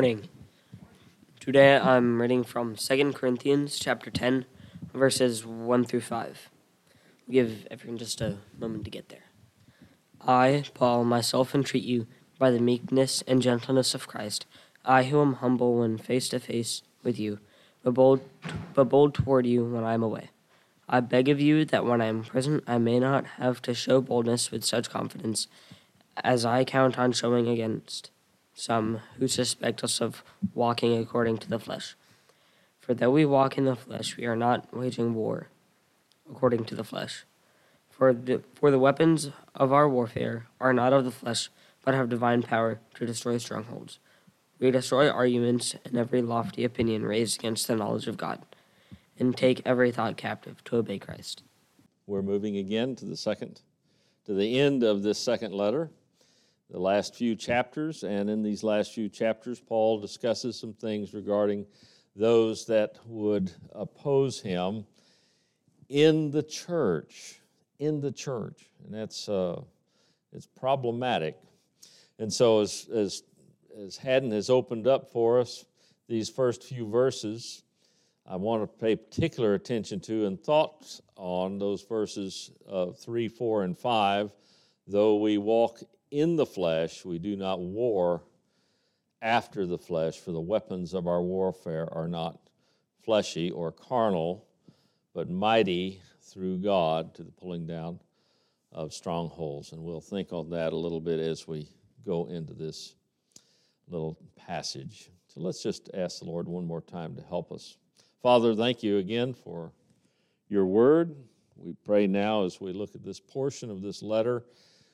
morning. Today I'm reading from 2 Corinthians chapter 10, verses 1 through 5. I'll give everyone just a moment to get there. I, Paul, myself entreat you, by the meekness and gentleness of Christ, I who am humble when face to face with you, but bold toward you when I am away. I beg of you that when I am present I may not have to show boldness with such confidence as I count on showing against some who suspect us of walking according to the flesh. For though we walk in the flesh, we are not waging war according to the flesh. For the weapons of our warfare are not of the flesh, but have divine power to destroy strongholds. We destroy arguments and every lofty opinion raised against the knowledge of God, and take every thought captive to obey Christ. We're moving again to the end of this second letter, the last few chapters, and in these last few chapters, Paul discusses some things regarding those that would oppose him in the church, and that's it's problematic. And so, as Haddon has opened up for us these first few verses, I want to pay particular attention to and thoughts on those verses 3, 4, and 5. Though we walk in the flesh, we do not war after the flesh, for the weapons of our warfare are not fleshy or carnal, but mighty through God to the pulling down of strongholds. And we'll think on that a little bit as we go into this little passage. So let's just ask the Lord one more time to help us. Father, thank you again for your word. We pray now as we look at this portion of this letter,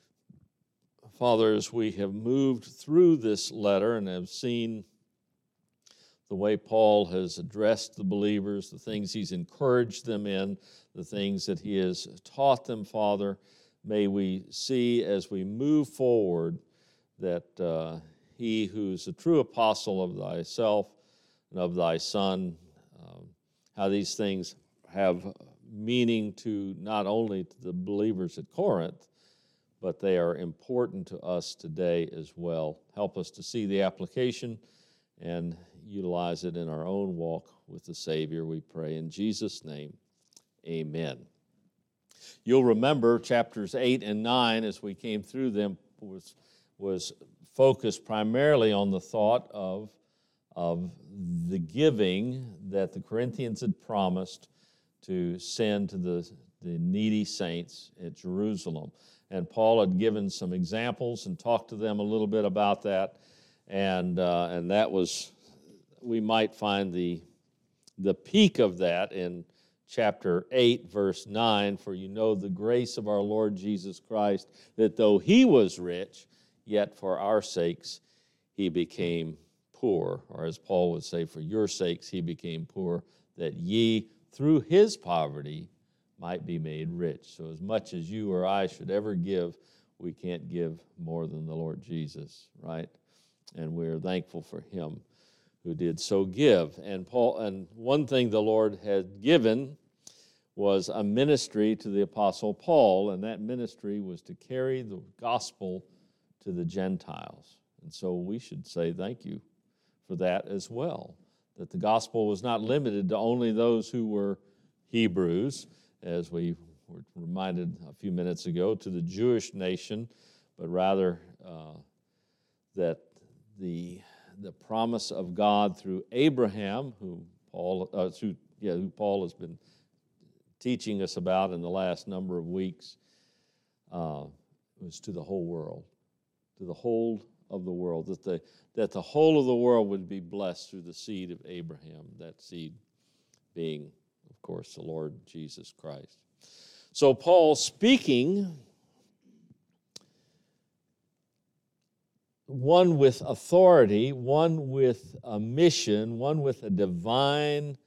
Father, as we have moved through this letter and have seen the way Paul has addressed the believers, the things he's encouraged them in, the things that he has taught them, Father, may we see as we move forward that he who's a true apostle of thyself and of thy Son, how these things have meaning to not only to the believers at Corinth, but they are important to us today as well. Help us to see the application and utilize it in our own walk with the Savior, we pray. In Jesus' name, amen. You'll remember chapters 8 and 9, as we came through them, was focused primarily on the thought of the giving that the Corinthians had promised to send to the needy saints at Jerusalem. And Paul had given some examples and talked to them a little bit about that. And that was, we might find the peak of that in chapter 8, verse 9, for you know the grace of our Lord Jesus Christ, that though he was rich, yet for our sakes he became poor, or as Paul would say, for your sakes he became poor, that ye through his poverty might be made rich. So as much as you or I should ever give, we can't give more than the Lord Jesus, right? And we're thankful for him who did so give. And one thing the Lord had given was a ministry to the Apostle Paul, and that ministry was to carry the gospel to the Gentiles. And so we should say thank you for that as well, that the gospel was not limited to only those who were Hebrews, as we were reminded a few minutes ago, to the Jewish nation, but rather that the promise of God through Abraham, who Paul has been teaching us about in the last number of weeks, was to the whole world, to the whole of the world, that the whole of the world would be blessed through the seed of Abraham, that seed being, of course, the Lord Jesus Christ. So Paul, speaking, one with authority, one with a mission, one with a divine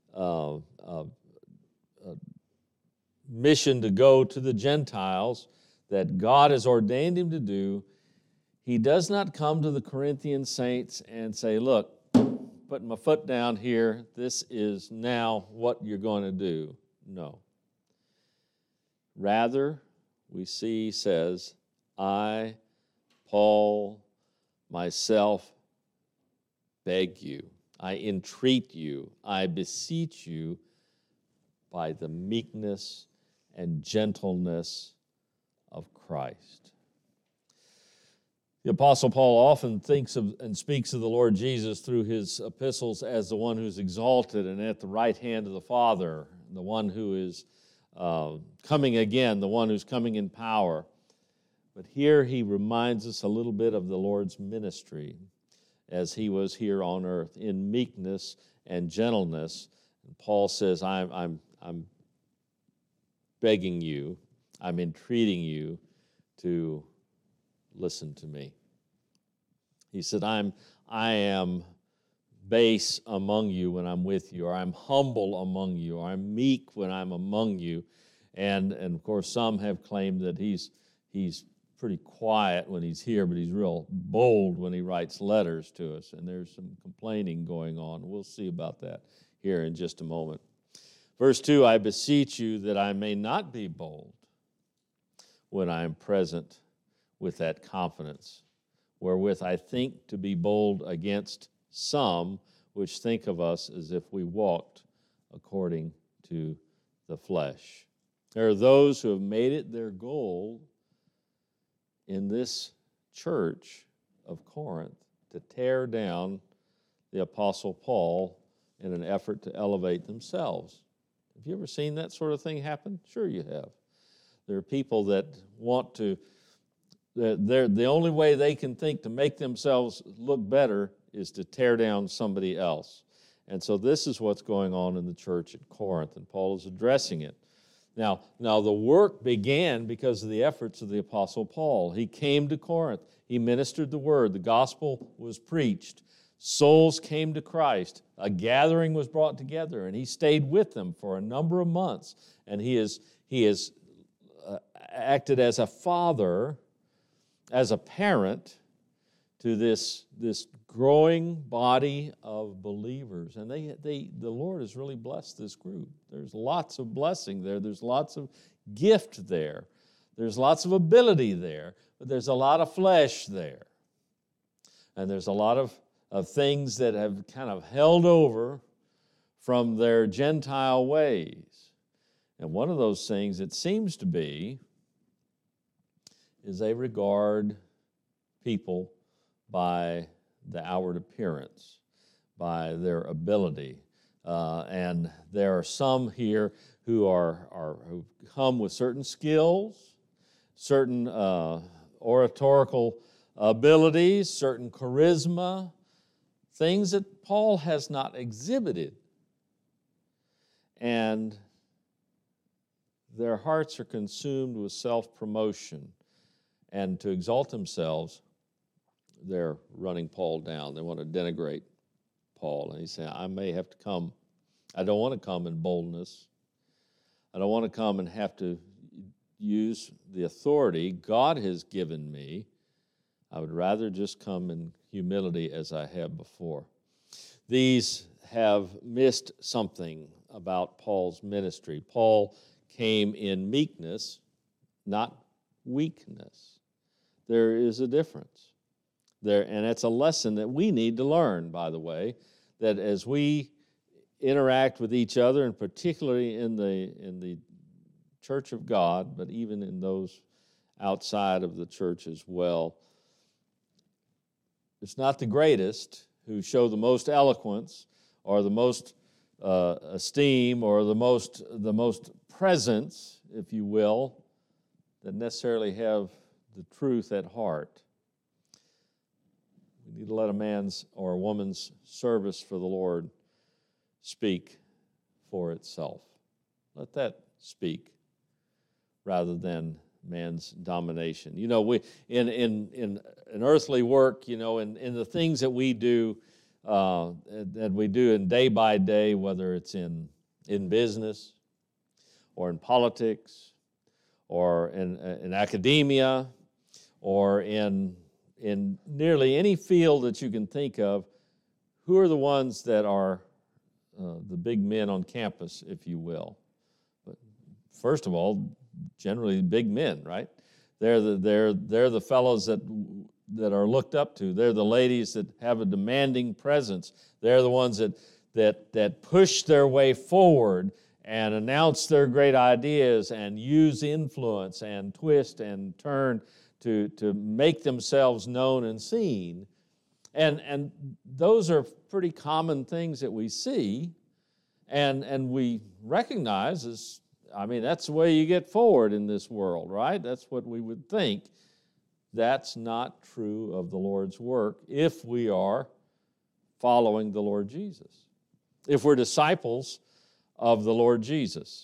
mission to go to the Gentiles that God has ordained him to do, he does not come to the Corinthian saints and say, look, putting my foot down here, this is now what you're going to do. No. Rather, we see he says, I, Paul, myself, beg you, I entreat you, I beseech you by the meekness and gentleness of Christ. The Apostle Paul often thinks of and speaks of the Lord Jesus through his epistles as the one who's exalted and at the right hand of the Father, the one who is coming again, the one who's coming in power. But here he reminds us a little bit of the Lord's ministry as he was here on earth in meekness and gentleness. And Paul says, I'm begging you, I'm entreating you to listen to me. He said, I am base among you when I'm with you, or I'm humble among you, or I'm meek when I'm among you. And of course, some have claimed that he's pretty quiet when he's here, but he's real bold when he writes letters to us. And there's some complaining going on. We'll see about that here in just a moment. Verse 2, I beseech you that I may not be bold when I am present with that confidence, wherewith I think to be bold against some which think of us as if we walked according to the flesh. There are those who have made it their goal in this church of Corinth to tear down the Apostle Paul in an effort to elevate themselves. Have you ever seen that sort of thing happen? Sure you have. There are people that want to, the only way they can think to make themselves look better is to tear down somebody else. And so this is what's going on in the church at Corinth, and Paul is addressing it. Now the work began because of the efforts of the Apostle Paul. He came to Corinth. He ministered the word. The gospel was preached. Souls came to Christ. A gathering was brought together, and he stayed with them for a number of months. And he has acted as a father, as a parent to this growing body of believers. And the Lord has really blessed this group. There's lots of blessing there. There's lots of gift there. There's lots of ability there. But there's a lot of flesh there. And there's a lot of things that have kind of held over from their Gentile ways. And one of those things, it seems to be, is they regard people by the outward appearance, by their ability. And there are some here who who come with certain skills, certain oratorical abilities, certain charisma, things that Paul has not exhibited. And their hearts are consumed with self-promotion. And to exalt themselves, they're running Paul down. They want to denigrate Paul. And he's saying, I may have to come. I don't want to come in boldness. I don't want to come and have to use the authority God has given me. I would rather just come in humility as I have before. These have missed something about Paul's ministry. Paul came in meekness, not weakness. There is a difference there, and it's a lesson that we need to learn, by the way, that as we interact with each other, and particularly in the church of God, but even in those outside of the church as well, it's not the greatest who show the most eloquence or the most esteem or the most presence, if you will, that necessarily have the truth at heart. We need to let a man's or a woman's service for the Lord speak for itself. Let that speak rather than man's domination. You know, we in earthly work, you know, in the things that we do in day by day, whether it's in business or in politics or in academia or in nearly any field that you can think of, who are the ones that are the big men on campus, if you will? But first of all, generally big men, right? They're the fellows that are looked up to. They're the ladies that have a demanding presence. They're the ones that push their way forward and announce their great ideas and use influence and twist and turn to make themselves known and seen. And those are pretty common things that we see and we recognize as, that's the way you get forward in this world, right? That's what we would think. That's not true of the Lord's work if we are following the Lord Jesus, if we're disciples of the Lord Jesus.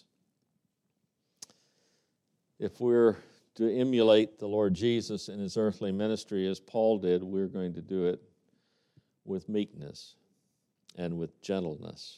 If we're to emulate the Lord Jesus in his earthly ministry as Paul did, we're going to do it with meekness and with gentleness.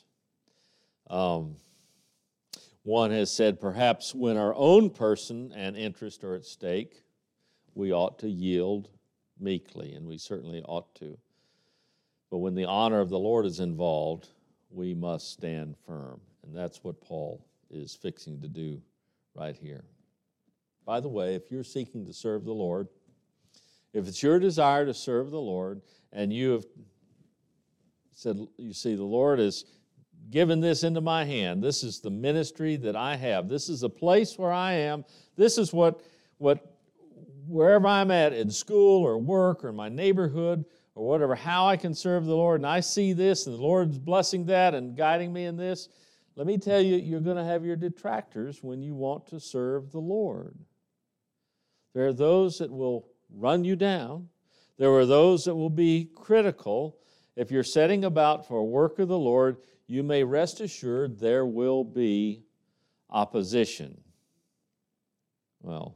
One has said, perhaps when our own person and interest are at stake, we ought to yield meekly, and we certainly ought to. But when the honor of the Lord is involved, we must stand firm, and that's what Paul is fixing to do right here. By the way, if you're seeking to serve the Lord, if it's your desire to serve the Lord, and you have said, you see, the Lord has given this into my hand. This is the ministry that I have. This is the place where I am. This is what wherever I'm at in school or work or my neighborhood or whatever, how I can serve the Lord, and I see this, and the Lord's blessing that and guiding me in this. Let me tell you, you're going to have your detractors when you want to serve the Lord. There are those that will run you down. There are those that will be critical. If you're setting about for a work of the Lord, you may rest assured there will be opposition. Well,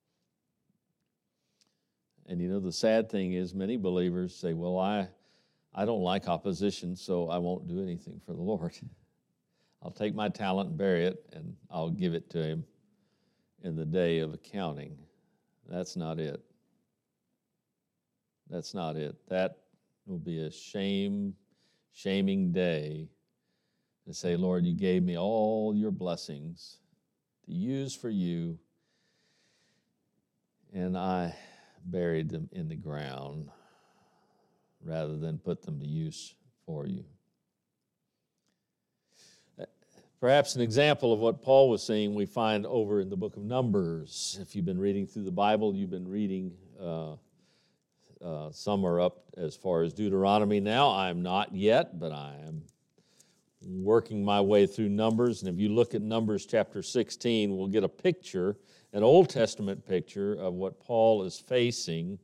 and the sad thing is many believers say, well, I don't like opposition, so I won't do anything for the Lord. I'll take my talent and bury it, and I'll give it to him in the day of accounting. That's not it. That's not it. That will be a shaming day to say, Lord, you gave me all your blessings to use for you, and I buried them in the ground rather than put them to use for you. Perhaps an example of what Paul was saying we find over in the book of Numbers. If you've been reading through the Bible, you've been reading, some are up as far as Deuteronomy now. I'm not yet, but I am working my way through Numbers. And if you look at Numbers chapter 16, we'll get a picture, an Old Testament picture of what Paul is facing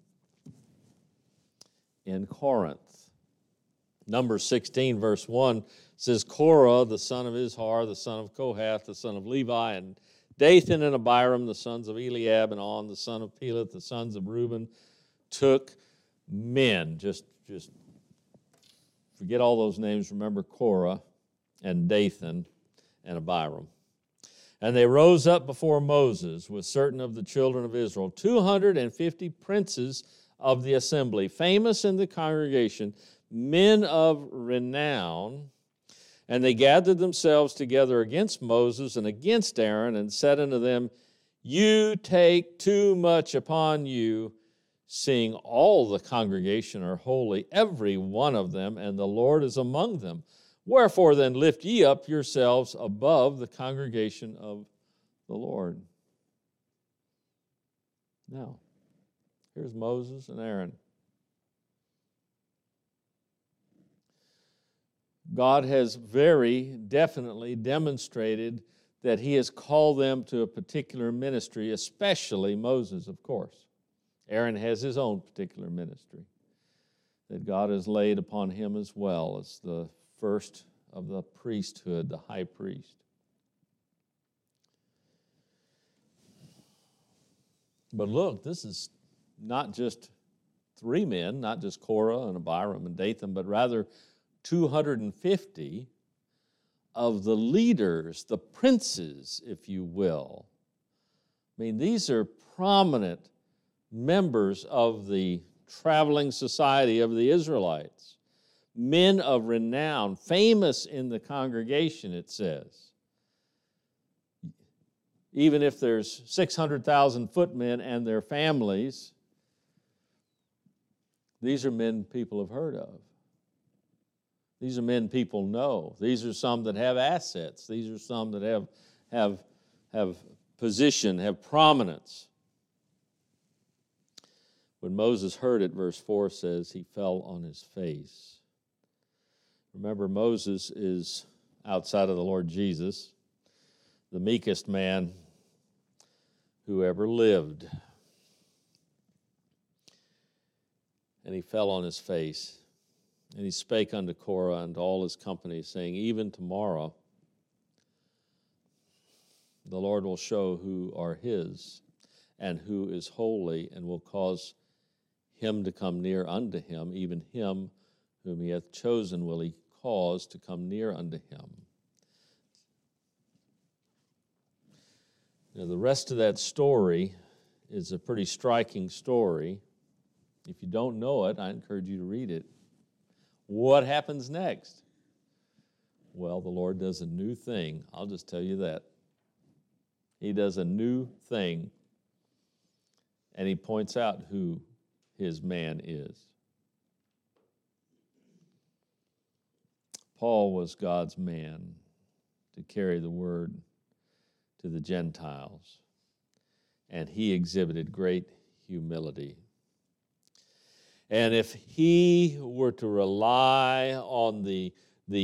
in Corinth. Numbers 16, verse 1 says, Korah, the son of Izhar, the son of Kohath, the son of Levi, and Dathan and Abiram, the sons of Eliab, and On, the son of Peleth, the sons of Reuben, took men. Just forget all those names. Remember Korah and Dathan and Abiram. And they rose up before Moses with certain of the children of Israel, 250 princes of the assembly, famous in the congregation, men of renown. And they gathered themselves together against Moses and against Aaron, and said unto them, You take too much upon you, seeing all the congregation are holy, every one of them, and the Lord is among them. Wherefore then lift ye up yourselves above the congregation of the Lord. Now, here's Moses and Aaron. God has very definitely demonstrated that he has called them to a particular ministry, especially Moses, of course. Aaron has his own particular ministry that God has laid upon him as well as the first of the priesthood, the high priest. But look, this is not just three men, not just Korah and Abiram and Dathan, but rather 250 of the leaders, the princes, if you will. I mean, these are prominent members of the traveling society of the Israelites, men of renown, famous in the congregation, it says. even if there's 600,000 footmen and their families, these are men people have heard of. These are men people know. These are some that have assets. These are some that have position, have prominence. When Moses heard it, verse 4 says, he fell on his face. Remember, Moses is, outside of the Lord Jesus, the meekest man who ever lived. And he fell on his face. And he spake unto Korah and to all his company, saying, even tomorrow the Lord will show who are his, and who is holy, and will cause him to come near unto him, even him whom he hath chosen will he cause to come near unto him. Now, the rest of that story is a pretty striking story. If you don't know it, I encourage you to read it. What happens next? Well, the Lord does a new thing. I'll just tell you that. He does a new thing, and he points out who his man is. Paul was God's man to carry the word to the Gentiles, and he exhibited great humility. And if he were to rely on the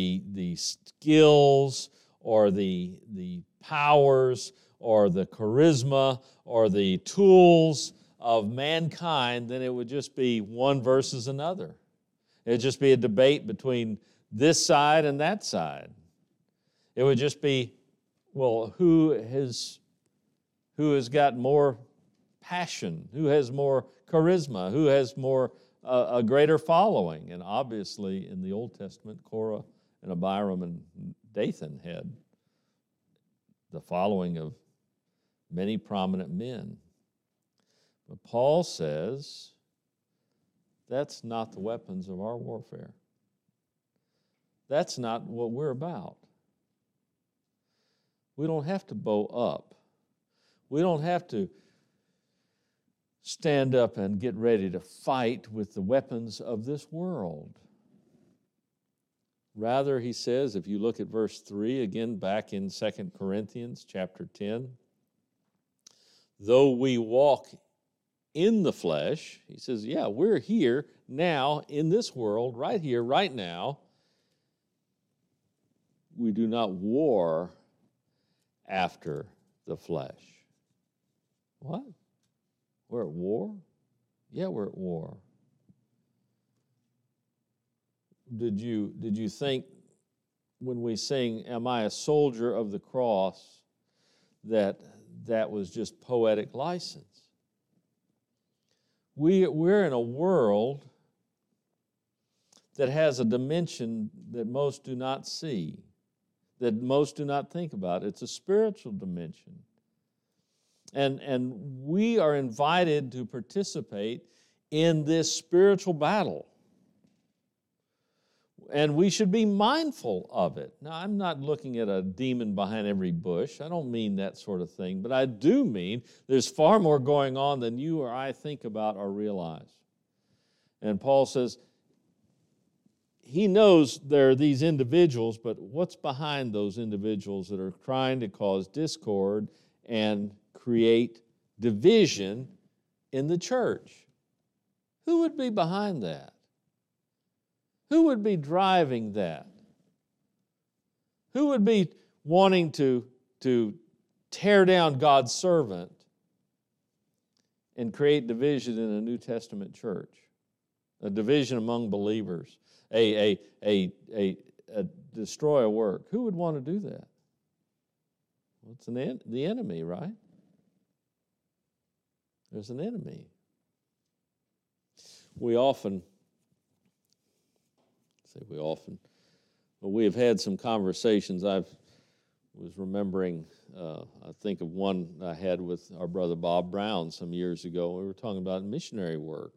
skills or the powers or the charisma or the tools of mankind, then it would just be one versus another. It would just be a debate between this side and that side. It would just be, well, who has got more passion, who has more charisma, who has more a greater following. And obviously in the Old Testament, Korah and Abiram and Dathan had the following of many prominent men. But Paul says that's not the weapons of our warfare. That's not what we're about. We don't have to bow up. We don't have to stand up and get ready to fight with the weapons of this world. Rather, he says, if you look at verse 3, again back in 2 Corinthians chapter 10, though we walk in the flesh, he says, yeah, we're here now in this world, right here, right now. We do not war after the flesh. What? We're at war? Yeah, we're at war. Did you think when we sing, am I a soldier of the cross, that was just poetic license? We're in a world that has a dimension that most do not see, that most do not think about. It's a spiritual dimension. And we are invited to participate in this spiritual battle. And we should be mindful of it. Now, I'm not looking at a demon behind every bush. I don't mean that sort of thing. But I do mean there's far more going on than you or I think about or realize. And Paul says, he knows there are these individuals, but what's behind those individuals that are trying to cause discord and create division in the church? Who would be behind that? Who would be driving that? Who would be wanting to tear down God's servant and create division in a New Testament church? A division among believers, a destroy a work. Who would want to do that? Well, it's the enemy, right? There's an enemy. But we have had some conversations. I was remembering, I think of one I had with our brother Bob Brown some years ago. We were talking about missionary work.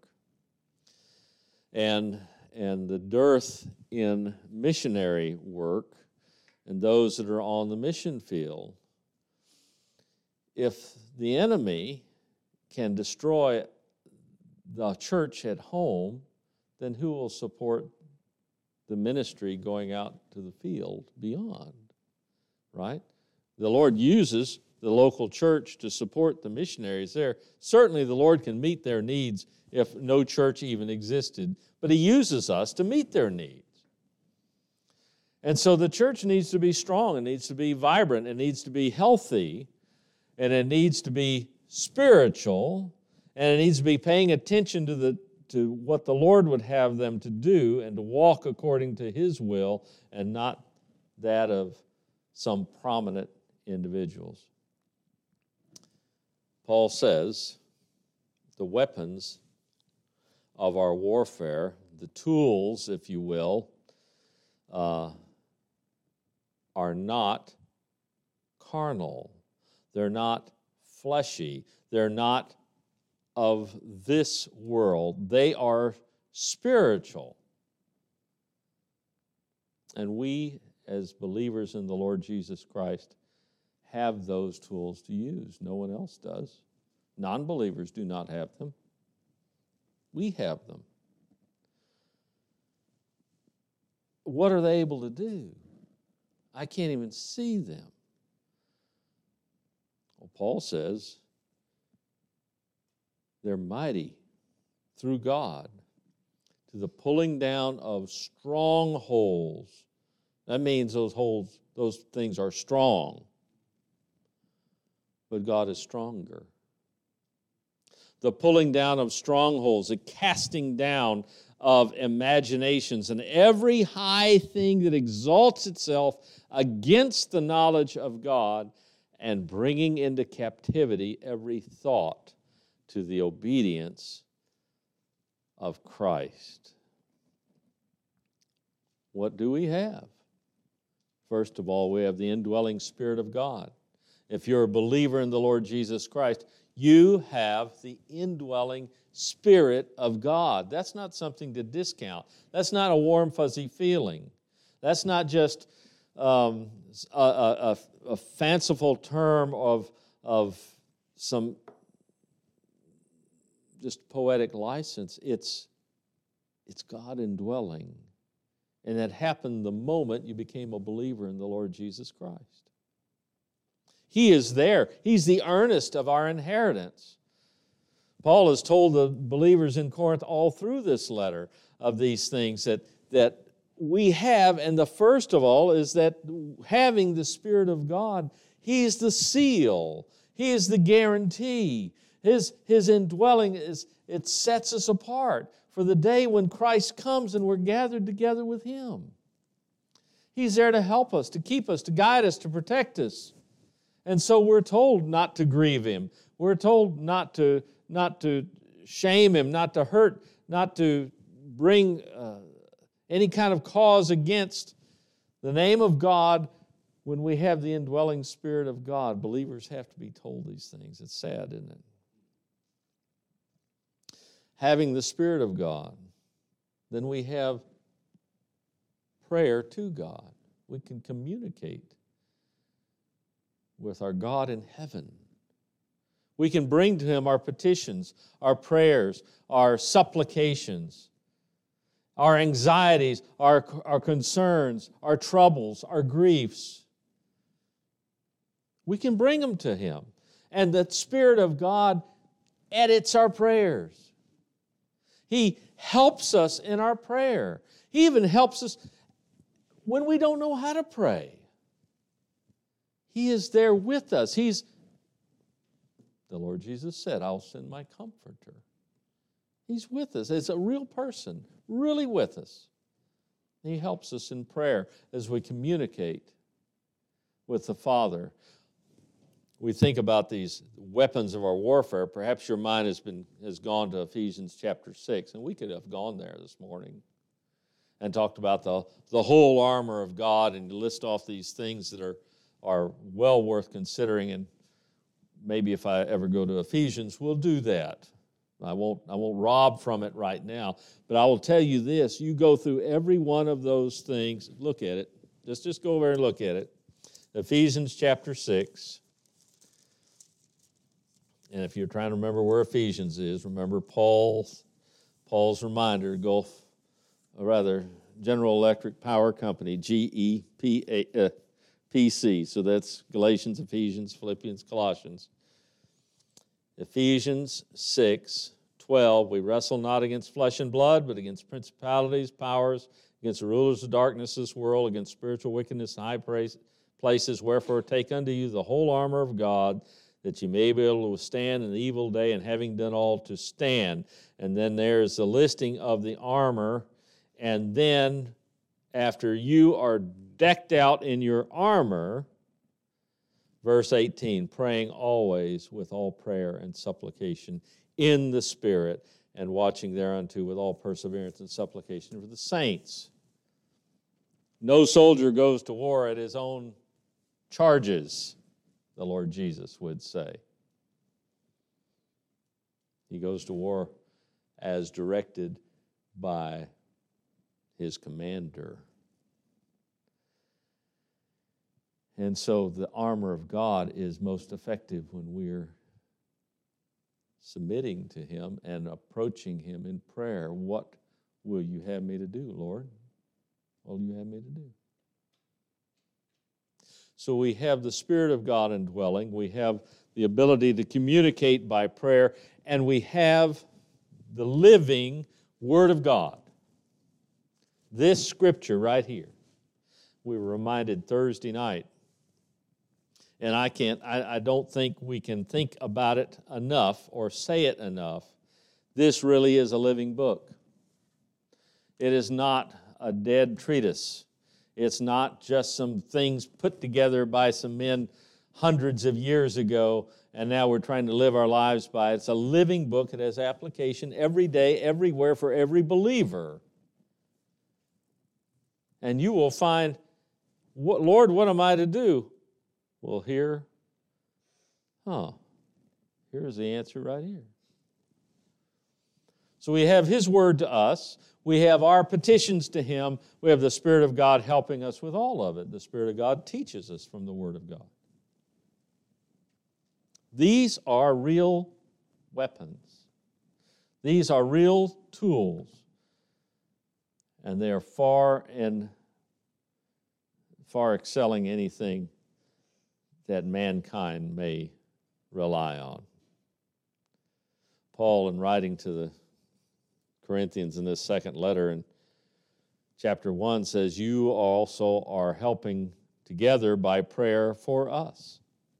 And the dearth in missionary work and those that are on the mission field if the enemy can destroy the church at home, then who will support the ministry going out to the field beyond, right? The Lord uses the local church to support the missionaries there. Certainly the Lord can meet their needs if no church even existed, but He uses us to meet their needs. And so the church needs to be strong, it needs to be vibrant, it needs to be healthy, and it needs to be spiritual, and it needs to be paying attention to what the Lord would have them to do and to walk according to His will and not that of some prominent individuals. Paul says the weapons of our warfare, the tools, if you will, are not carnal. They're not fleshy. They're not of this world. They are spiritual. And we, as believers in the Lord Jesus Christ, have those tools to use. No one else does. Non-believers do not have them. We have them. What are they able to do? I can't even see them. Well, Paul says they're mighty through God to the pulling down of strongholds. That means those things are strong. But God is stronger. The pulling down of strongholds, the casting down of imaginations, and every high thing that exalts itself against the knowledge of God, and bringing into captivity every thought to the obedience of Christ. What do we have? First of all, we have the indwelling Spirit of God. If you're a believer in the Lord Jesus Christ, you have the indwelling Spirit of God. That's not something to discount. That's not a warm, fuzzy feeling. That's not just a fanciful term of some just poetic license. It's God indwelling. And that happened the moment you became a believer in the Lord Jesus Christ. He is there. He's the earnest of our inheritance. Paul has told the believers in Corinth all through this letter of these things that we have, and the first of all is that having the Spirit of God, He is the seal. He is the guarantee. His indwelling, it sets us apart for the day when Christ comes and we're gathered together with Him. He's there to help us, to keep us, to guide us, to protect us. And so we're told not to grieve Him. We're told not to shame Him, not to hurt, not to bring any kind of cause against the name of God. When we have the indwelling Spirit of God, believers have to be told these things. It's sad, isn't it? Having the Spirit of God, then we have prayer to God. We can communicate with our God in heaven. We can bring to Him our petitions, our prayers, our supplications, our anxieties, our concerns, our troubles, our griefs. We can bring them to Him. And the Spirit of God edits our prayers. He helps us in our prayer. He even helps us when we don't know how to pray. He is there with us. The Lord Jesus said, I'll send my comforter. He's with us. It's a real person, really with us. He helps us in prayer as we communicate with the Father. We think about these weapons of our warfare. Perhaps your mind has gone to Ephesians chapter 6, and we could have gone there this morning and talked about the whole armor of God and list off these things that are well worth considering. And maybe if I ever go to Ephesians, we'll do that. I won't rob from it right now, but I will tell you this: you go through every one of those things. Look at it. Just go over and look at it. Ephesians chapter 6. And if you're trying to remember where Ephesians is, remember Paul's reminder, General Electric Power Company, GEPC. So that's Galatians, Ephesians, Philippians, Colossians. Ephesians 6:12, we wrestle not against flesh and blood, but against principalities, powers, against the rulers of darkness of this world, against spiritual wickedness in high places. Wherefore take unto you the whole armor of God, that you may be able to withstand in the evil day, and having done all to stand. And then there's the listing of the armor. And then after you are decked out in your armor, verse 18, praying always with all prayer and supplication in the Spirit, and watching thereunto with all perseverance and supplication for the saints. No soldier goes to war at his own charges, the Lord Jesus would say. He goes to war as directed by his commander. And so the armor of God is most effective when we're submitting to Him and approaching Him in prayer. What will you have me to do, Lord? What will you have me to do? So we have the Spirit of God indwelling. We have the ability to communicate by prayer. And we have the living Word of God. This scripture right here. We were reminded Thursday night. And I don't think we can think about it enough or say it enough. This really is a living book. It is not a dead treatise. It's not just some things put together by some men hundreds of years ago, and now we're trying to live our lives by it. It's a living book. It has application every day, everywhere, for every believer. And you will find, Lord, what am I to do? Well, here's the answer right here. So we have His word to us. We have our petitions to Him. We have the Spirit of God helping us with all of it. The Spirit of God teaches us from the Word of God. These are real weapons. These are real tools. And they are far excelling anything that mankind may rely on. Paul, in writing to the Corinthians in this second letter in chapter 1, says, you also are helping together by prayer for us.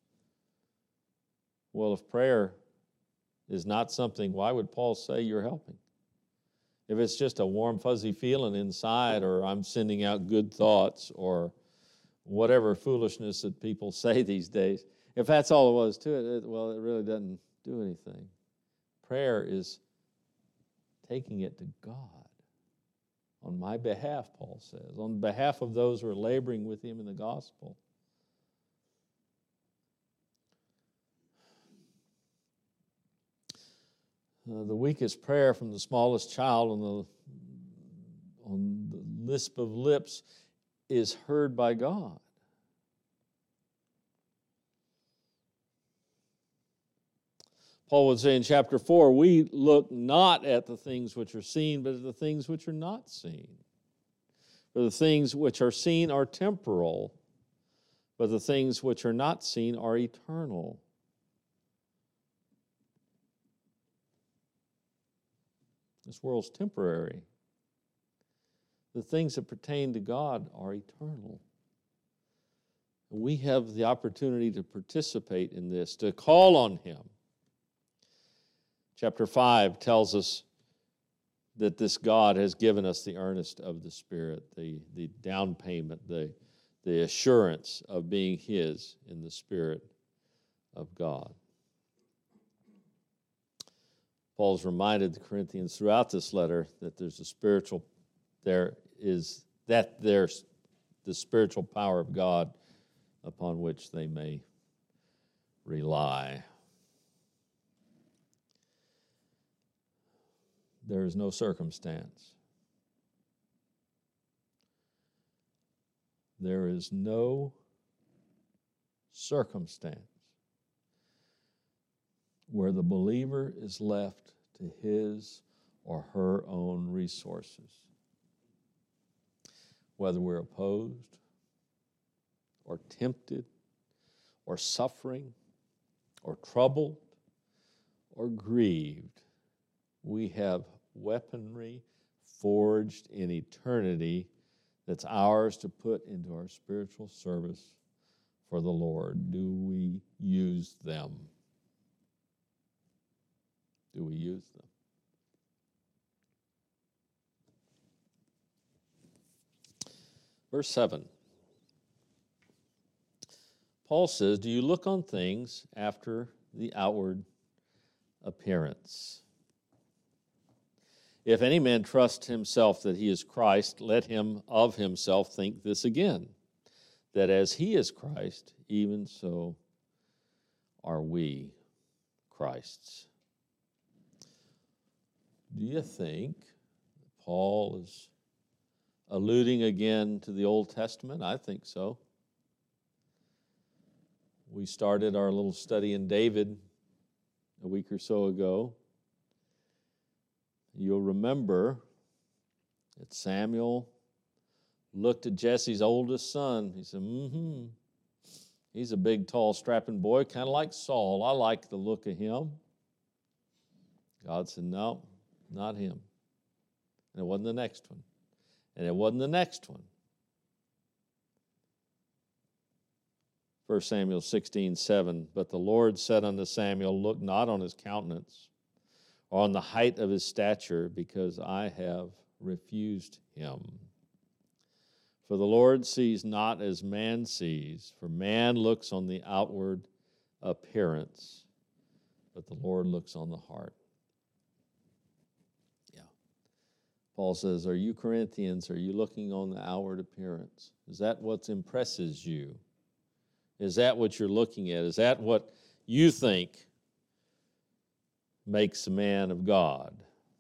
Well, if prayer is not something, why would Paul say you're helping? If it's just a warm, fuzzy feeling inside, or I'm sending out good thoughts, or whatever foolishness that people say these days, if that's all it was to it, it really doesn't do anything. Prayer is taking it to God on my behalf, Paul says, on behalf of those who are laboring with Him in the gospel. The weakest prayer from the smallest child on the lisp of lips is heard by God. Paul would say in chapter 4, we look not at the things which are seen, but at the things which are not seen. For the things which are seen are temporal, but the things which are not seen are eternal. This world's temporary. The things that pertain to God are eternal. We have the opportunity to participate in this, to call on Him. Chapter 5 tells us that this God has given us the earnest of the Spirit, the down payment, the assurance of being His in the Spirit of God. Paul's reminded the Corinthians throughout this letter that there's the spiritual power of God upon which they may rely. There is no circumstance. There is no circumstance where the believer is left to his or her own resources. Whether we're opposed or tempted or suffering or troubled or grieved, we have weaponry forged in eternity that's ours to put into our spiritual service for the Lord. Do we use them? Do we use them? Verse 7. Paul says, do you look on things after the outward appearance? If any man trust himself that he is Christ, let him of himself think this again, that as he is Christ, even so are we Christ's. Do you think Paul is alluding again to the Old Testament? I think so. We started our little study in David a week or so ago. You'll remember that Samuel looked at Jesse's oldest son. He said, he's a big, tall, strapping boy, kind of like Saul. I like the look of him. God said, no, not him. And it wasn't the next one. And it wasn't the next one. 1 Samuel 16:7, but the Lord said unto Samuel, look not on his countenance, or on the height of his stature, because I have refused him. For the Lord sees not as man sees, for man looks on the outward appearance, but the Lord looks on the heart. Yeah. Paul says, are you Corinthians, are you looking on the outward appearance? Is that what impresses you? Is that what you're looking at? Is that what you think makes a man of God?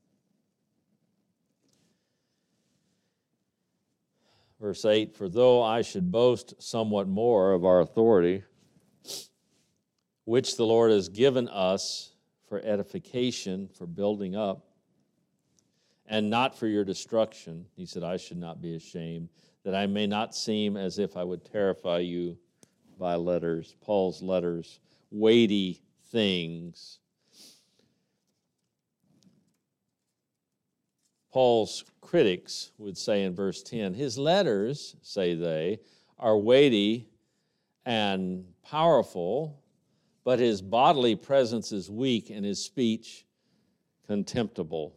Verse 8, for though I should boast somewhat more of our authority, which the Lord has given us for edification, for building up, and not for your destruction, he said, I should not be ashamed, that I may not seem as if I would terrify you by letters, Paul's letters, weighty things. Paul's critics would say in verse 10, his letters, say they, are weighty and powerful, but his bodily presence is weak and his speech contemptible.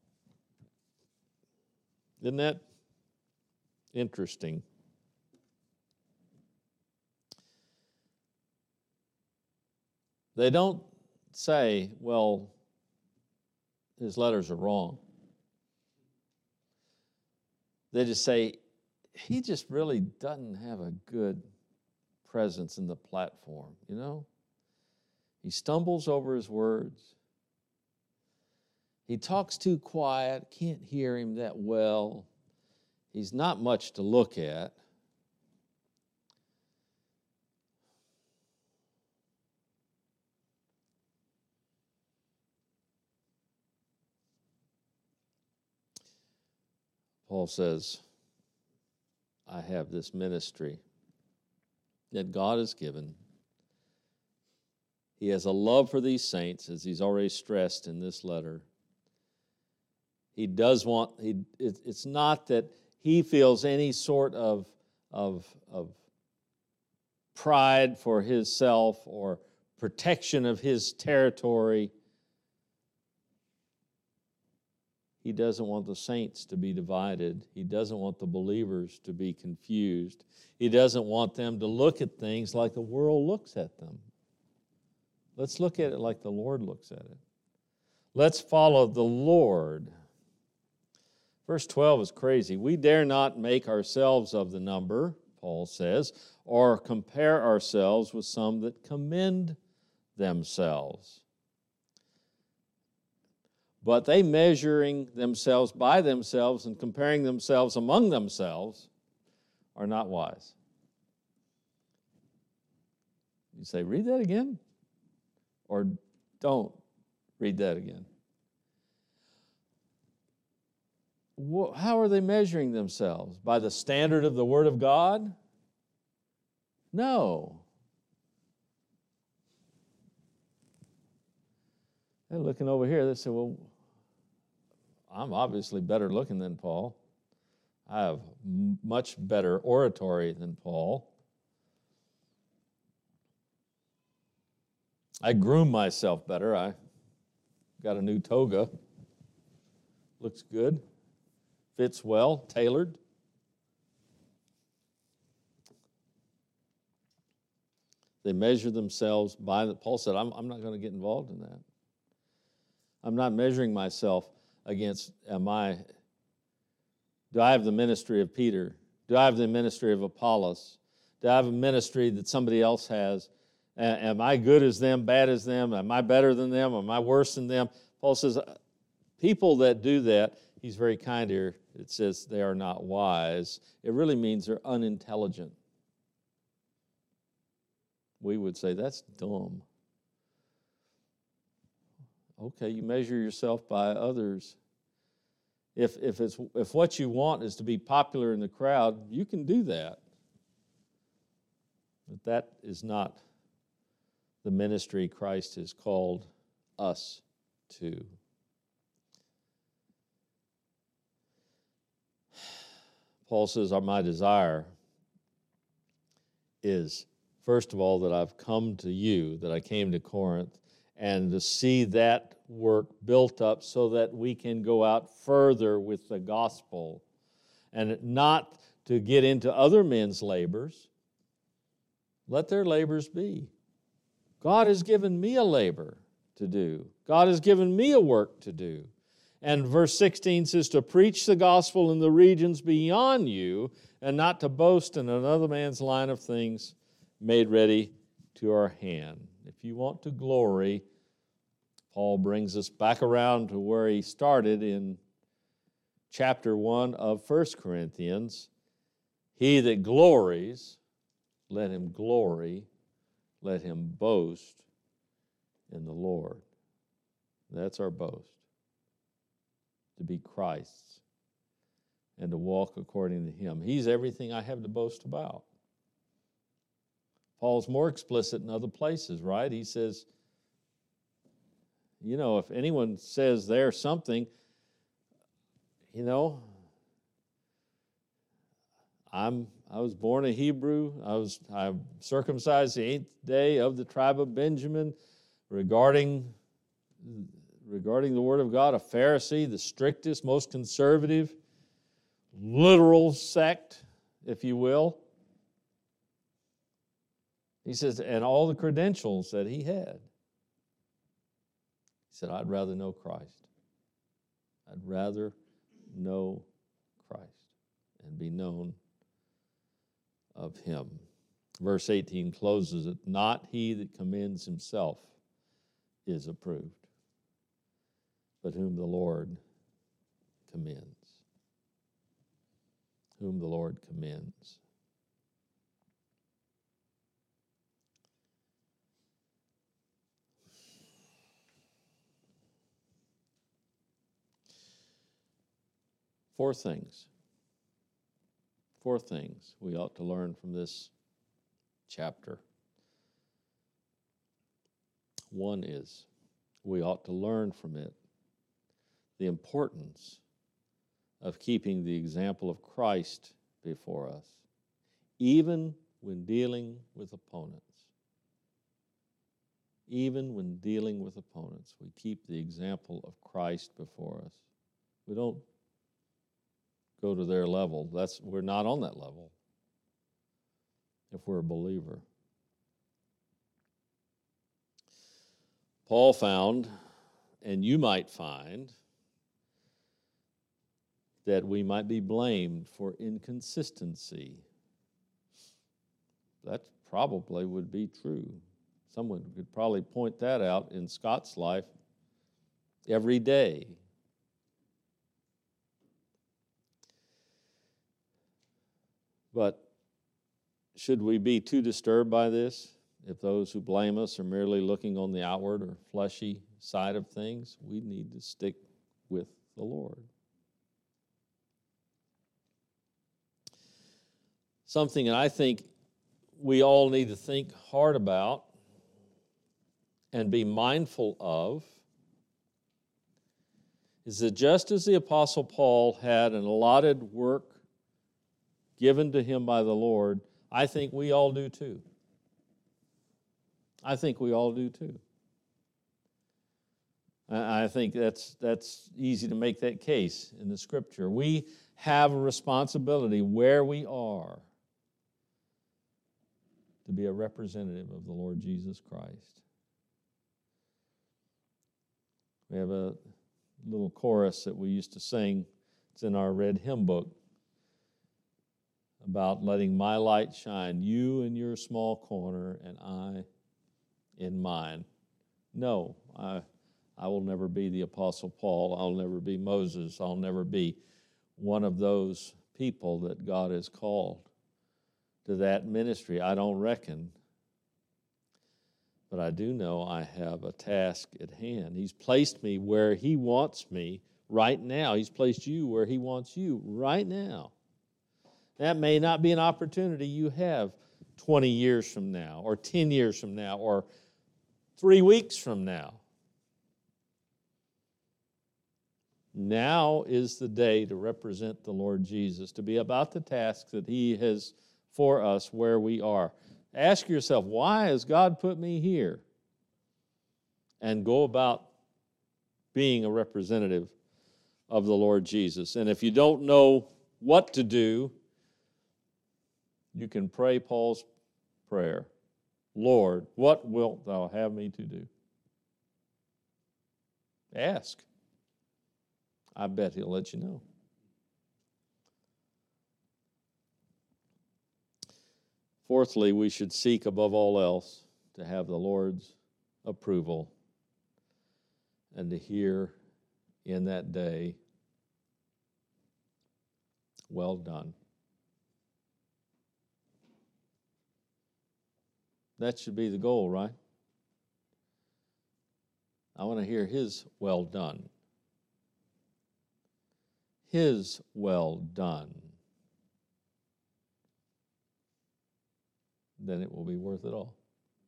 Isn't that interesting? They don't say, well, his letters are wrong. They just say, he just really doesn't have a good presence in the platform, you know? He stumbles over his words. He talks too quiet, can't hear him that well. He's not much to look at. Paul says, I have this ministry that God has given. He has a love for these saints, as he's already stressed in this letter. He does want, it's not that he feels any sort of pride for himself or protection of his territory. He doesn't want the saints to be divided. He doesn't want the believers to be confused. He doesn't want them to look at things like the world looks at them. Let's look at it like the Lord looks at it. Let's follow the Lord. Verse 12 is crazy. We dare not make ourselves of the number, Paul says, or compare ourselves with some that commend themselves. But they measuring themselves by themselves and comparing themselves among themselves are not wise. You say, read that again? Or Don't read that again. How are they measuring themselves? By the standard of the Word of God? No. They're looking over here. They say, well, I'm obviously better looking than Paul. I have much better oratory than Paul. I groom myself better. I got a new toga. Looks good. Fits well, tailored. They measure themselves by Paul said, I'm not going to get involved in that. I'm not measuring myself against, do I have the ministry of Peter? Do I have the ministry of Apollos? Do I have a ministry that somebody else has? Am I good as them, bad as them? Am I better than them? Am I worse than them? Paul says, people that do that, he's very kind here. It says they are not wise. It really means they're unintelligent. We would say that's dumb. Okay, you measure yourself by others. If what you want is to be popular in the crowd, you can do that. But that is not the ministry Christ has called us to. Paul says, my desire is, first of all, that I've come to you, that I came to Corinth, and to see that work built up so that we can go out further with the gospel, and not to get into other men's labors. Let their labors be. God has given me a labor to do. God has given me a work to do. And verse 16 says to preach the gospel in the regions beyond you and not to boast in another man's line of things made ready to our hand. If you want to glory, Paul brings us back around to where he started in chapter 1 of 1 Corinthians. He that glories, let him glory, let him boast in the Lord. That's our boast. To be Christ's and to walk according to Him. He's everything I have to boast about. Paul's more explicit in other places, right? He says, if anyone says they're something, I was born a Hebrew. I'm circumcised the 8th day of the tribe of Benjamin. Regarding the Word of God, a Pharisee, the strictest, most conservative, literal sect, if you will. He says, and all the credentials that he had. He said, I'd rather know Christ. I'd rather know Christ and be known of Him. Verse 18 closes it, not he that commends himself is approved, but whom the Lord commends. Whom the Lord commends. Four things we ought to learn from this chapter. One is, we ought to learn from it the importance of keeping the example of Christ before us, even when dealing with opponents. Even when dealing with opponents, we keep the example of Christ before us. We don't go to their level. We're not on that level if we're a believer. Paul found, and you might find, that we might be blamed for inconsistency. That probably would be true. Someone could probably point that out in Scott's life every day. But should we be too disturbed by this? if those who blame us are merely looking on the outward or fleshy side of things, we need to stick with the Lord. Something that I think we all need to think hard about and be mindful of is that just as the Apostle Paul had an allotted work given to him by the Lord, I think we all do too. I think we all do too. I think that's easy to make that case in the Scripture. We have a responsibility where we are to be a representative of the Lord Jesus Christ. We have a little chorus that we used to sing. It's in our red hymn book about letting my light shine, you in your small corner and I in mine. No, I will never be the Apostle Paul. I'll never be Moses. I'll never be one of those people that God has called to that ministry. I don't reckon. But I do know I have a task at hand. He's placed me where He wants me right now. He's placed you where He wants you right now. That may not be an opportunity you have 20 years from now, or 10 years from now, or 3 weeks from now. Now is the day to represent the Lord Jesus, to be about the task that He has for us where we are. Ask yourself, why has God put me here? And go about being a representative of the Lord Jesus. And if you don't know what to do, you can pray Paul's prayer. Lord, what wilt thou have me to do? Ask. I bet He'll let you know. Fourthly, we should seek above all else to have the Lord's approval and to hear in that day, well done. That should be the goal, right? I want to hear His well done. His well done. Then it will be worth it all.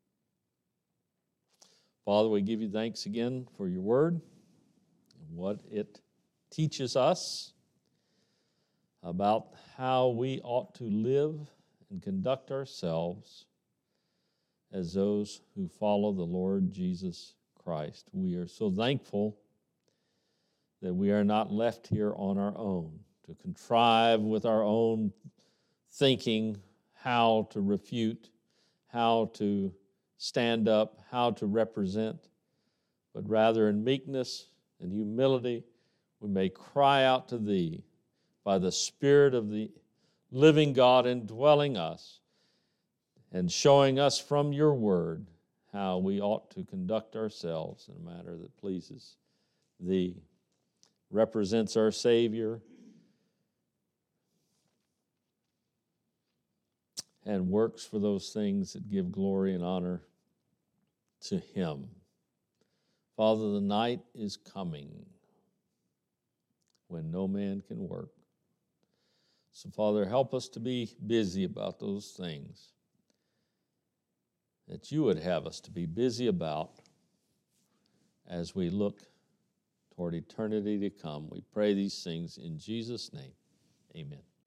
Father, we give you thanks again for your word and what it teaches us about how we ought to live and conduct ourselves as those who follow the Lord Jesus Christ. We are so thankful that we are not left here on our own to contrive with our own thinking how to refute, how to stand up, how to represent, but rather in meekness and humility we may cry out to Thee by the Spirit of the living God indwelling us and showing us from your word how we ought to conduct ourselves in a manner that pleases Thee, represents our Savior, and works for those things that give glory and honor to Him. Father, the night is coming when no man can work. So, Father, help us to be busy about those things that you would have us to be busy about as we look toward eternity to come. We pray these things in Jesus' name. Amen.